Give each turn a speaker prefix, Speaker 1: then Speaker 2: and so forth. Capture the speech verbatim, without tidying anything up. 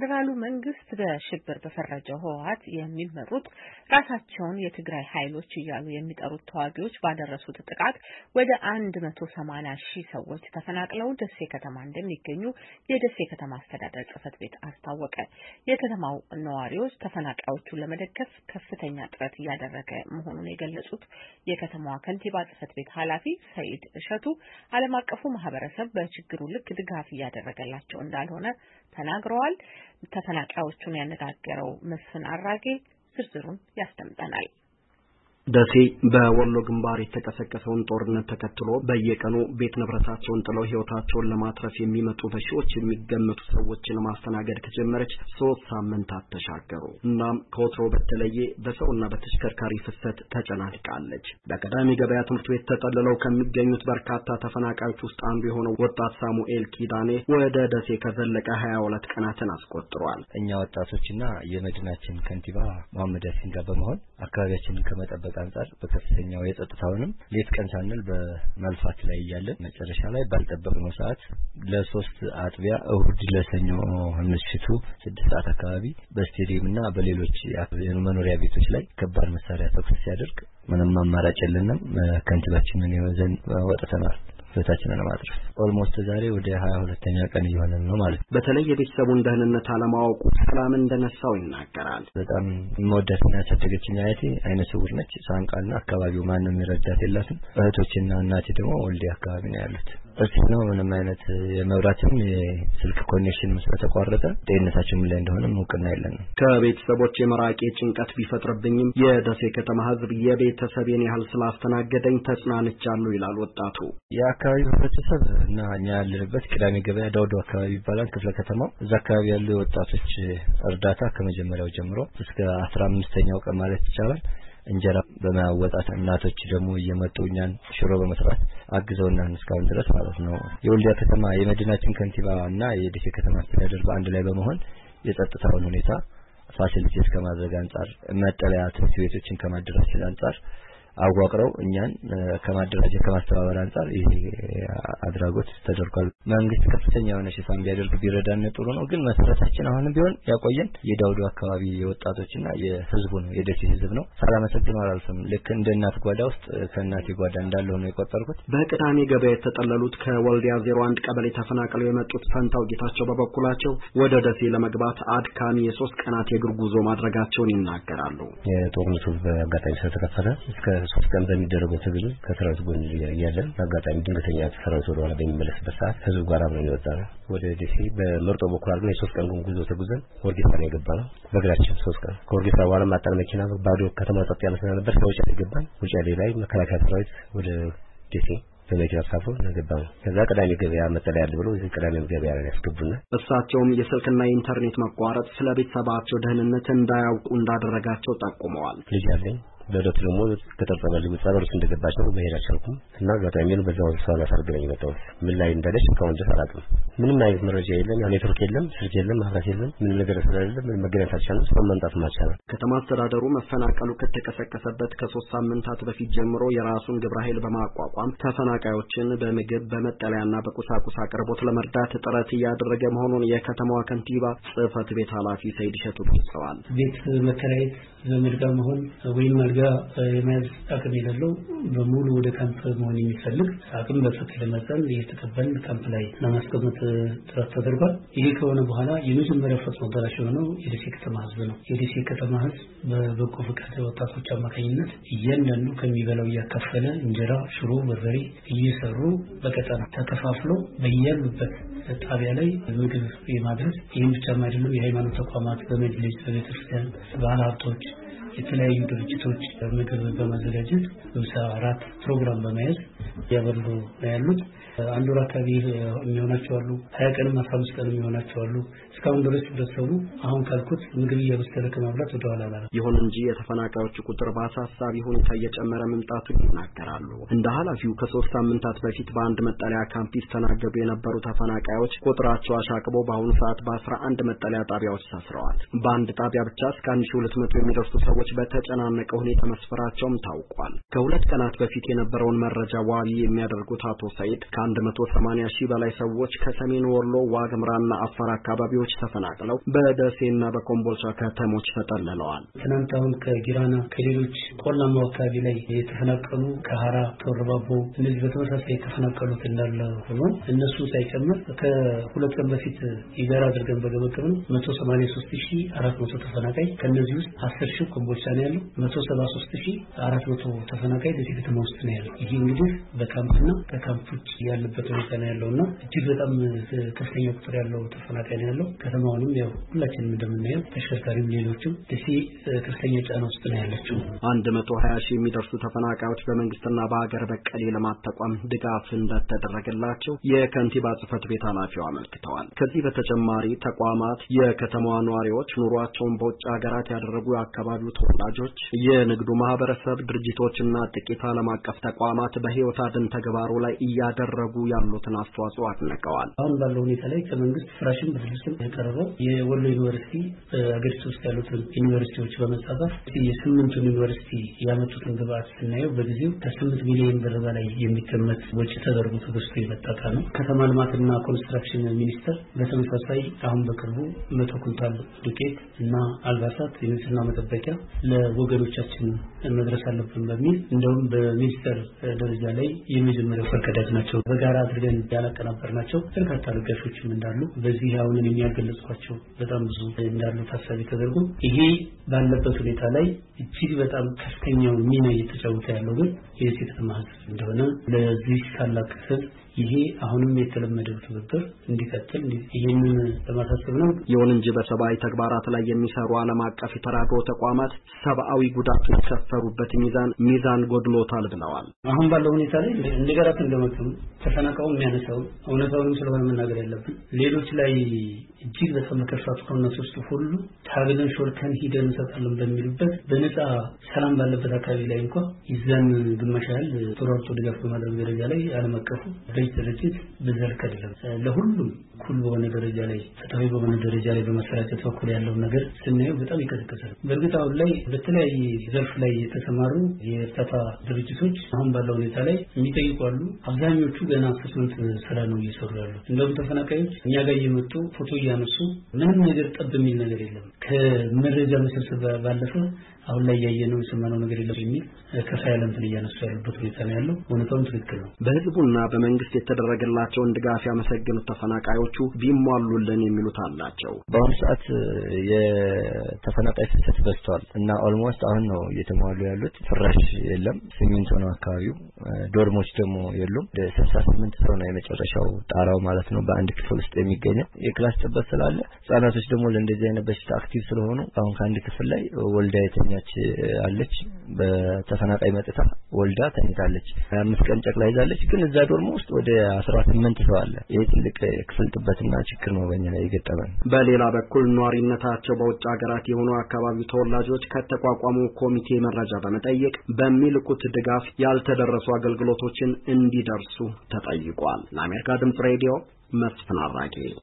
Speaker 1: የፌዴራሉ መንግስት በሽብር በፈረጀው ህወሓት የሚመሩት ራሳቸውን የትግራይ ኃይሎች እያሉ የሚጠሩት ተዋጊዎች ባደረሱት ጥቃት ወደ አንድ መቶ ሰማንያ ሺህ ሰዎች ተፈናቅለው ደሴ ከተማ እንደሚገኙ የደሴ ከተማ አስተዳደር ጽሕፈት ቤት አስታወቀ። የከተማው ነዋሪዎች ተፈናቃዮቹን ለመደገፍ ከፍተኛ ጥረት እያደረገ መሆኑን የገለጹት የከተማዋ ከንቲባ ጽሕፈት ቤት ኃላፊ ሰይድ እሸቱ ዓለም አቀፉ ማህበረሰብ በችግሩ ልክ ድጋፍ እያደረገላቸው እንዳልሆነ ተናግረዋል። ተፈናቃዮቹን ያነጋገረው መስፍን አራጌ ዝርዝሩን ያስደምጠናል።
Speaker 2: ደሴ በወሎ ግንባር የተቀሰቀሰውን ጦርነት ተከትሎ በየቀኑ ቤት ንብረታቸውን ጥለው ህይወታቸውን ለማትረፍ የሚመጡ በሺዎች የሚገመቱ ሰዎችን ማስተናገድ ከጀመረች ሶስት ሳምንታት ተሻገሩ። እናም ከወትሮ በተለየ በሰውና በተሽከርካሪ ፍሰት ተጨናንቃለች። በቀዳሚ ገበያ ትምህርት ቤት ተጠልለው ከሚገኙት በርካታ ተፈናቃዮች ውስጥ አንዱ የሆነው ወጣት ሳሙኤል ኪዳኔ ወደ ደሴ ከዘለቀ ሀያ ሁለት ቀናትን አስቆጥሯል።
Speaker 3: እኛ ወጣቶችና የመዲናችን ከንቲባ መሐመድ ያሲን ጋር በመሆን አካባቢያችንን ከመጠበቅ አንጻር በከፍተኛው የጸጥታውንም ሌት ቀን ሳንል በመልፋት ላይ ያለን መጨረሻ ላይ ባልጠበቅነው ሰዓት ለሶስት አጥቢያ እሁድ ለሰኞ ምሽቱ ስድስት ሰዓት አካባቢ በስቴዲየምና በሌሎች የመኖሪያ ቤቶች ላይ ከባድ መሳሪያ ተኩስ ሲያደርግ ምንም አማራጭ የለንም። ከንቲባችንን ይዘን ወጥተናል። ህይወታችንን ለማትረፍ ኦልሞስት ዛሬ ወደ ሀያ ሁለተኛ ቀን እየሆነ ነው ማለት ነው።
Speaker 2: በተለይ የቤተሰቡን ደህንነት አለማወቁ ሰላም እንደነሳው ይናገራል።
Speaker 3: በጣም የምወዳትና ያሳደገችኝ አያቴ አይነ ስውር ነች። ሳንቃና አካባቢው ማንም ይረዳት የላትም። እህቶችና እናቴ ደግሞ ወልዴ አካባቢ ነው ያሉት። እሱ ነው ምንም አይነት የመብራትም የስልክ ኮኔክሽን ስለተቋረጠ ጤንነታችን ምን ላይ እንደሆነ ሙቅና የለንም።
Speaker 2: ከቤተሰቦች የመራቄ ጭንቀት ቢፈጥርብኝም የደሴ ከተማ ህዝብ የቤተሰቤን ያህል ስላስተናገደኝ ተጽናንቻለሁ ይላል ወጣቱ።
Speaker 3: የአካባቢው ህብረተሰብ እና እኛ ያለንበት ቅዳሜ ገበያ ዳውዶ አካባቢ ይባላል ክፍለ ከተማው። እዛ አካባቢ ያሉ ወጣቶች እርዳታ ከመጀመሪያው ጀምሮ እስከ አስራ አምስተኛው ቀን ማለት ይቻላል እንጀራ በማወጣት እናቶች ደግሞ እየመጡ እኛን ሽሮ በመስራት አግዘውናል እስካሁን ድረስ ማለት ነው። የወልዲያ ከተማ የመዲናችን ከንቲባና የደሴ ከተማ አስተዳደር በአንድ ላይ በመሆን የጸጥታውን ሁኔታ ፋሲሊቲስ ከማድረግ አንጻር መጠለያ ትምህርት ቤቶችን ከማደራጀት አንጻር አዋቅረው እኛን ከማደራጀት ከማስተባበር አንጻር ይሄ አድራጎት ተደርጓል። መንግስት ከፍተኛ የሆነ ሽፋን ቢያደርግ ቢረዳን ጥሩ ነው። ግን መሰረታችን አሁንም ቢሆን ያቆየን የዳውዶ አካባቢ የወጣቶችና የህዝቡ ነው፣ የደሴ ህዝብ ነው። ሳላመሰግን አላልፍም። ልክ እንደ እናት ጓዳ ውስጥ ከእናቴ ጓዳ እንዳለው ነው የቆጠርኩት።
Speaker 2: በቅዳሜ ገበያ የተጠለሉት ከወልዲያ ዜሮ አንድ ቀበሌ ተፈናቅለው የመጡት ፈንታው ጌታቸው በበኩላቸው ወደ ደሴ ለመግባት አድካሚ የሶስት ቀናት የእግር ጉዞ ማድረጋቸውን ይናገራሉ።
Speaker 4: የጦርነቱ በአጋጣሚ ስለተከፈለ እስከ ሶስት ቀን በሚደረገው ትግል ከሰራዊት ጎን ያያለን አጋጣሚ ድንገተኛ ሰራዊት ወደ ኋላ በሚመለስበት ሰዓት ህዝብ ጋር አብረን የወጣነው ወደ ደሴ በመርጦ በኩል አድርገን የሶስት ቀን ጉዞ ተጉዘን ወርጌሳ ነው የገባነው። በእግራችን ሶስት ቀን ከወርጌሳ በኋላ ማጣን መኪና ባዶ ከተማ ጸጥ ያለ ስለነበር ከውጭ ገባን። ውጭ ላይ መከላከያ ሰራዊት ወደ ደሴ በመኪና ሳፎ ነገባው። ከዛ ቅዳሜ ገበያ መጠለያ ያለ ብሎ እዚህ ቅዳሜ ገበያ ላይ ያስገቡና
Speaker 2: እሳቸውም የስልክና የኢንተርኔት መቋረጥ ስለቤተሰባቸው ደህንነት እንዳያውቁ እንዳደረጋቸው ጠቁመዋል።
Speaker 4: ልጅ አለኝ ለዶክተር ደግሞ ከተጠበቀልኝ ጸበሉስ እንደገባቸው መሄድ አልቻልኩም እና አጋጣሚውን በዛው ሰው አሳርገኝ መጣው። ምን ላይ እንደለሽ እስካሁን ድረስ አላውቅም። ምንም አይነት መረጃ የለም። ኔትወርክ የለም፣ ስልክ የለም፣ ማብራት የለም። ምንም ነገር ስለሌለ ምንም መገናኘት አልቻልንም። ሰው መምጣት ማቻለ
Speaker 2: ከተማ አስተዳደሩ መፈናቀሉ ከተቀሰቀሰበት ከሶስት ሳምንታት በፊት ጀምሮ የራሱን ግብረ ኃይል በማቋቋም ተፈናቃዮችን በምግብ በመጠለያና በቁሳቁስ አቅርቦት ለመርዳት ጥረት እያደረገ መሆኑን የከተማዋ ከንቲባ ጽሕፈት ቤት ኃላፊ ሰይድ እሸቱ ገልጸዋል።
Speaker 5: ቤት መከራየት ዘመድ ጋር መሆን ወይም አልጋ የመያዝ አቅም የሌለው በሙሉ ወደ ካምፕ መሆን የሚፈልግ አቅም በፈቀደ መጠን እየተቀበልን ካምፕ ላይ ለማስቀመጥ ጥረት ተደርጓል። ይሄ ከሆነ በኋላ የመጀመሪያው ፈጥኖ ደራሽ የሆነው የደሴ ከተማ ህዝብ ነው። የደሴ ከተማ ህዝብ በበጎ ፈቃድ ወጣቶች አማካኝነት እያንዳንዱ ከሚበላው እያካፈለ እንጀራ፣ ሽሮ፣ በርበሬ እየሰሩ በቀጠና ተከፋፍሎ በያሉበት ጣቢያ ላይ ምግብ የማድረስ ይህም ብቻም አይደለም። የሃይማኖት ተቋማት በመጅሊስ በቤተክርስቲያን ባለሀብቶች የተለያዩ ድርጅቶች ምግብ በማዘጋጀት ምሳ አራት ፕሮግራም በመያዝ ያበሉ ነው ያሉት። አንድ ወር አካባቢ የሚሆናቸው አሉ፣ ሀያ ቀንም አስራ አምስት ቀንም የሚሆናቸው አሉ። እስካሁን ድረስ ህብረተሰቡ አሁን ካልኩት ምግብ እያበሰለ ከማብላት ወደ ኋላ አላለም።
Speaker 2: ይሁን እንጂ የተፈናቃዮች ቁጥር በአሳሳቢ ሁኔታ እየጨመረ መምጣቱን ይናገራሉ። እንደ ኃላፊው ከሶስት ሳምንታት በፊት በአንድ መጠለያ ካምፕ ይስተናገዱ የነበሩ ተፈናቃዮች ቁጥራቸው አሻቅቦ በአሁኑ ሰዓት በአስራ አንድ መጠለያ ጣቢያዎች ታስረዋል። በአንድ ጣቢያ ብቻ እስከ አንድ ሺህ ሁለት መቶ የሚደርሱ ሰዎች ካምፖች በተጨናነቀ ሁኔታ መስፈራቸውም ታውቋል። ከሁለት ቀናት በፊት የነበረውን መረጃ ዋቢ የሚያደርጉት አቶ ሰይድ ከአንድ መቶ ሰማንያ ሺህ በላይ ሰዎች ከሰሜን ወሎ ዋግምራና አፋር አካባቢዎች ተፈናቅለው በደሴና በኮምቦልቻ ከተሞች ተጠልለዋል።
Speaker 5: ትናንት አሁን ከጊራና ከሌሎች ቆላማው አካባቢ ላይ የተፈናቀሉ ከሐራ ከወረባቦ እነዚህ በተመሳሳይ የተፈናቀሉት እንዳለ ሆኖ እነሱ ሳይጨምር ከሁለት ቀን በፊት ይገራ አድርገን በገመገም መቶ ሰማንያ ሶስት ሺህ አራት መቶ ተፈናቃይ ከነዚህ ውስጥ አስር ሺህ ኮምቦልቻ ነው ያለው። መቶ ሰባ ሶስት ሺህ አራት መቶ ተፈናቃይ ደሴ ከተማ ውስጥ ነው ያለው። ይሄ እንግዲህ በካምፕና ከካምፕ ውጭ ያለበት ሁኔታ ነው ያለውና እጅግ በጣም ከፍተኛ ቁጥር ያለው ተፈናቃይ ነው ያለው። ከተማውንም ያው ሁላችንም እንደምናየው ተሽከርካሪም ሌሎችም ደሴ ከፍተኛ ጫና ውስጥ ነው ያለችው።
Speaker 2: አንድ መቶ ሀያ ሺህ የሚደርሱ ተፈናቃዮች በመንግስትና በሀገር በቀል የልማት ተቋም ድጋፍ እንደተደረገላቸው የከንቲባ ጽሕፈት ቤት ኃላፊው አመልክተዋል። ከዚህ በተጨማሪ ተቋማት የከተማዋ ነዋሪዎች ኑሯቸውን በውጭ ሀገራት ያደረጉ የአካባቢው ተወላጆች የንግዱ ማህበረሰብ ድርጅቶችና ጥቂት ዓለም አቀፍ ተቋማት በህይወት አድን ተግባሩ ላይ እያደረጉ ያሉትን አስተዋጽኦ አድንቀዋል።
Speaker 5: አሁን ባለው ሁኔታ ላይ ከመንግስት ፍራሽን በፍልስም የቀረበው የወሎ ዩኒቨርሲቲ አገሪቱ ውስጥ ያሉትን ዩኒቨርሲቲዎች በመሳተፍ የስምንቱን ዩኒቨርሲቲ ያመጡትን ግብአት ስናየው በጊዜው ከስምንት ሚሊዮን ብር በላይ የሚገመት ወጪ ተደርጎ ተገዝቶ የመጣ ነው። ከተማ ልማትና ኮንስትራክሽን ሚኒስቴር በተመሳሳይ አሁን በቅርቡ መቶ ኩንታል ዱቄት እና አልባሳት የንጽህና መጠበቂያ ለወገኖቻችን መድረስ አለብን በሚል እንደውም በሚኒስቴር ደረጃ ላይ የመጀመሪያው ፈርቀዳጅ ናቸው። በጋራ አድርገን ያላቀናበርናቸው በርካታ ለጋሾችም እንዳሉ በዚህ አሁን የሚያገለጽኳቸው በጣም ብዙ እንዳሉ ታሳቢ ተደርጎ ይሄ ባለበት ሁኔታ ላይ እጅግ በጣም ከፍተኛው ሚና እየተጫወተ ያለው ግን የደሴ ከተማ ህዝብ እንደሆነ ለዚህ ታላቅ ህዝብ ይሄ አሁንም የተለመደው ትብብር እንዲቀጥል ይሄንን ለማሳሰብ ነው።
Speaker 2: ይሁን እንጂ በሰብአዊ ተግባራት ላይ የሚሰሩ ዓለም አቀፍ የተራድኦ ተቋማት ሰብአዊ ጉዳት የሰፈሩበት ሚዛን ሚዛን ጎድሎታል ብለዋል።
Speaker 5: አሁን ባለው ሁኔታ ላይ እንደገና ተንገመገሙ ተፈናቃዩ የሚያነሳው እውነታውንም ስለሆነ መናገር ያለብን ሌሎች ላይ እጅግ በጣም መከፋቱ ከነሱ ውስጥ ሁሉ ታግለን ሾልከን ሂደን እንሰጣለን በሚሉበት በነፃ ሰላም ባለበት አካባቢ ላይ እንኳን ይዘን ግማሽ ያህል ተሯርጦ ድጋፍ በማድረግ ደረጃ ላይ ዓለም አቀፉ በድርጅት በዘልቅ አይደለም ለሁሉም ኩል በሆነ ደረጃ ላይ ፍትሃዊ በሆነ ደረጃ ላይ በመሰራጨት በኩል ያለው ነገር ስናየው በጣም ይቀጥቅሳል። በእርግጥ አሁን ላይ በተለያየ ዘርፍ ላይ የተሰማሩ የእርዳታ ድርጅቶች አሁን ባለው ሁኔታ ላይ የሚጠይቋሉ። አብዛኞቹ ገና አሰስመንት ስራ ነው እየሰሩ ያሉ። እንደውም ተፈናቃዮች እኛ ጋር እየመጡ ፎቶ እያነሱ ምንም ነገር ጠብ የሚል ነገር የለም ከመረጃ መሰብሰብ ባለፈ አሁን ላይ ያየነው የሰማነው ነገር የለም የሚል ከፋ ያለ እንትን እያነሱ ያሉበት ሁኔታ ነው ያለው። እውነታውም ትክክል ነው።
Speaker 2: በህዝቡና በመንግስት የተደረገላቸውን ድጋፍ ያመሰገኑት ተፈናቃዮቹ ቢሟሉልን የሚሉት አላቸው።
Speaker 3: በአሁኑ ሰዓት የተፈናቃይ ፍሰት በዝቷል እና ኦልሞስት አሁን ነው እየተሟሉ ያሉት። ፍራሽ የለም፣ ሲሚንቶ ነው አካባቢው፣ ዶርሞች ደግሞ የሉም። ስልሳ ስምንት ሰው ነው የመጨረሻው ጣራው ማለት ነው በአንድ ክፍል ውስጥ የሚገኘው። የክላስ ጥበት ስላለ ህጻናቶች ደግሞ ለእንደዚህ አይነት በሽታ አክቲቭ ስለሆኑ አሁን ከአንድ ክፍል ላይ ወልዳ የተኛች አለች። በተፈናቃይ መጥታ ወልዳ ተኝታለች። አምስት ቀን ጨቅላ ይዛለች። ግን እዛ ዶርሞ ውስጥ ወደ አስራ ስምንት ሰው አለ። ይሄ ትልቅ ክፍል ጥበትና ችግር ነው በእኛ ላይ የገጠመን።
Speaker 2: በሌላ በኩል ኗሪነታቸው በውጭ ሀገራት የሆኑ አካባቢው ተወላጆች ከተቋቋሙ ኮሚቴ መረጃ በመጠየቅ በሚልኩት ድጋፍ ያልተደረሱ አገልግሎቶችን እንዲደርሱ ተጠይቋል። ለአሜሪካ ድምጽ ሬዲዮ መስፍን አራጌ